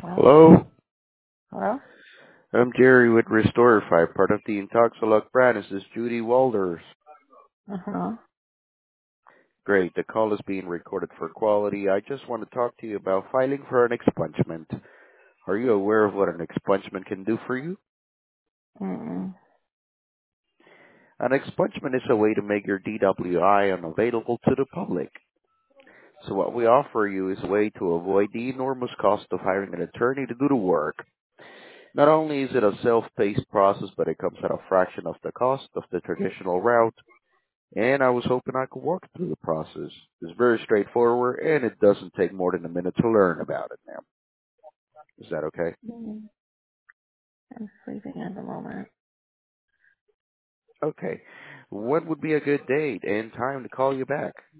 Hello, Hello? I'm Jerry with Restorify, part of the Intoxilog brand. This is Judy Walders. Uh-huh. Great, the call is being recorded for quality. I just want to talk to you about filing for an expungement. Are you aware of what an expungement can do for you? Mm-mm. An expungement is a way to make your DWI unavailable to the public. So what we offer you is a way to avoid the enormous cost of hiring an attorney to do the work. Not only is it a self-paced process, but it comes at a fraction of the cost of the traditional route. And I was hoping I could walk through the process. It's very straightforward, and it doesn't take more than a minute to learn about it, ma'am. Is that okay? Mm. I'm sleeping at the moment. Okay. When would be a good date and time to call you back?